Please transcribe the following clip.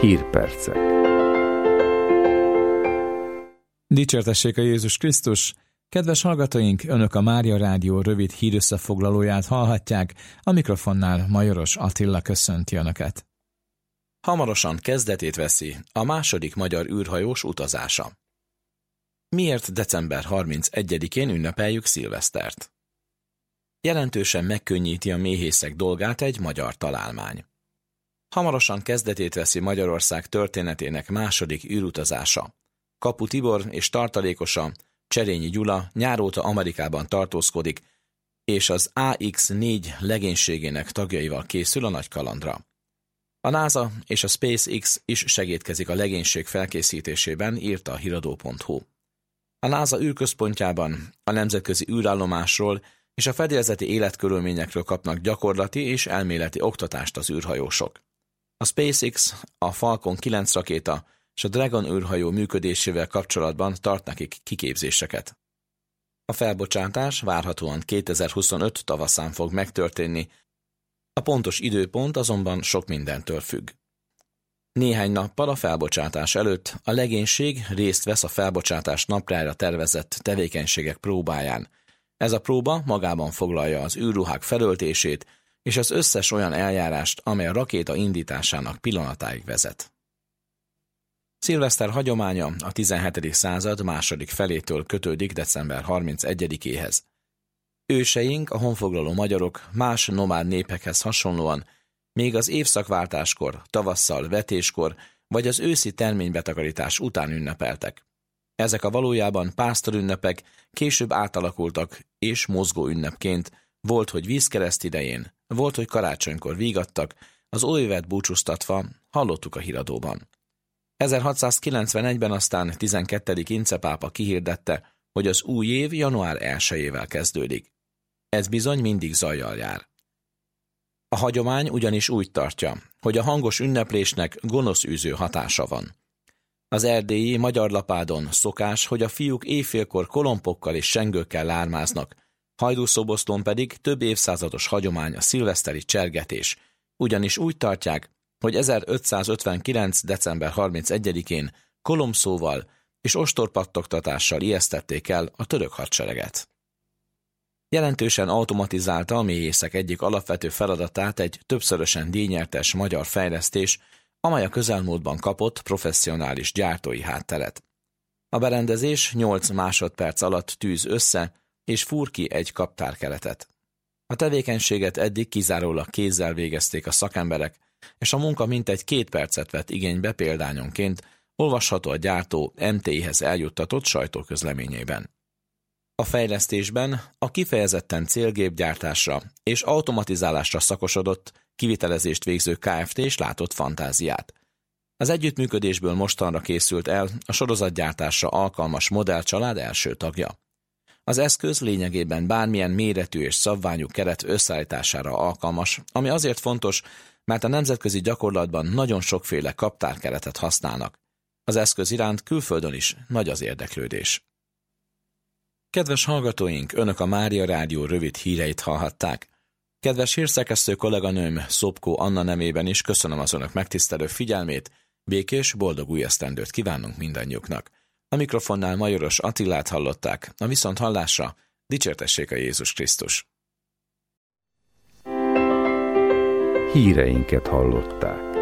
Hírpercek. Dicsértessék a Jézus Krisztus! Kedves hallgatóink, Önök a Mária Rádió rövid hírösszefoglalóját hallhatják, a mikrofonnál Majoros Attila köszönti Önöket. Hamarosan kezdetét veszi a második magyar űrhajós utazása. Miért december 31-én ünnepeljük szilvesztert? Jelentősen megkönnyíti a méhészek dolgát egy magyar találmány. Hamarosan kezdetét veszi Magyarország történetének második űrutazása. Kapu Tibor és tartalékosa, Cserényi Gyula nyáróta Amerikában tartózkodik, és az AX-4 legénységének tagjaival készül a nagy kalandra. A NASA és a SpaceX is segítkezik a legénység felkészítésében, írta a híradó.hu. A NASA űrközpontjában a nemzetközi űrállomásról és a fedélzeti életkörülményekről kapnak gyakorlati és elméleti oktatást az űrhajósok. A SpaceX, a Falcon 9 rakéta és a Dragon űrhajó működésével kapcsolatban tart nekik kiképzéseket. A felbocsátás várhatóan 2025 tavaszán fog megtörténni, a pontos időpont azonban sok mindentől függ. Néhány nappal a felbocsátás előtt a legénység részt vesz a felbocsátás napjára tervezett tevékenységek próbáján. Ez a próba magában foglalja az űrruhák felöltését és az összes olyan eljárást, amely a rakéta indításának pillanatáig vezet. Szilveszter hagyománya a 17. század második felétől kötődik december 31-éhez. Őseink, a honfoglaló magyarok más nomád népekhez hasonlóan még az évszakváltáskor, tavasszal, vetéskor vagy az őszi terménybetakarítás után ünnepeltek. Ezek a valójában pásztorünnepek később átalakultak és mozgó ünnepként, volt, hogy vízkereszt idején, volt, hogy karácsonykor vígattak, az új évet búcsúztatva, hallottuk a híradóban. 1691-ben aztán 12. Ince pápa kihirdette, hogy az új év január 1-ével kezdődik. Ez bizony mindig zajjal jár. A hagyomány ugyanis úgy tartja, hogy a hangos ünneplésnek gonosz űző hatása van. Az erdélyi Magyarlapádon szokás, hogy a fiúk éjfélkor kolompokkal és sengőkkel lármáznak, Hajdúszoboszlón pedig több évszázados hagyomány a szilveszteri csergetés, ugyanis úgy tartják, hogy 1559. december 31-én kolomszóval és ostorpattogtatással ijesztették el a török hadsereget. Jelentősen automatizálta a méhészek egyik alapvető feladatát egy többszörösen díjnyertes magyar fejlesztés, amely a közelmúltban kapott professzionális gyártói hátteret. A berendezés 8 másodperc alatt tűz össze, és fúr ki egy kaptárkeletet. A tevékenységet eddig kizárólag kézzel végezték a szakemberek, és a munka mintegy 2 percet vett igénybe példányonként, olvasható a gyártó MTI-hez eljuttatott sajtóközleményében. A fejlesztésben a kifejezetten célgépgyártásra és automatizálásra szakosodott, kivitelezést végző Kft. És látott fantáziát. Az együttműködésből mostanra készült el a sorozatgyártásra alkalmas modellcsalád első tagja. Az eszköz lényegében bármilyen méretű és szabványú keret összeállítására alkalmas, ami azért fontos, mert a nemzetközi gyakorlatban nagyon sokféle kaptárkeretet használnak. Az eszköz iránt külföldön is nagy az érdeklődés. Kedves hallgatóink, Önök a Mária Rádió rövid híreit hallhatták. Kedves hírszerkesztő kolléganőm Szopkó Anna nevében is köszönöm az Önök megtisztelő figyelmét, békés, boldog új esztendőt kívánunk mindannyiuknak. A mikrofonnál Majoros Attilát hallották, a viszonthallásra dicsértessék a Jézus Krisztus. Híreinket hallották.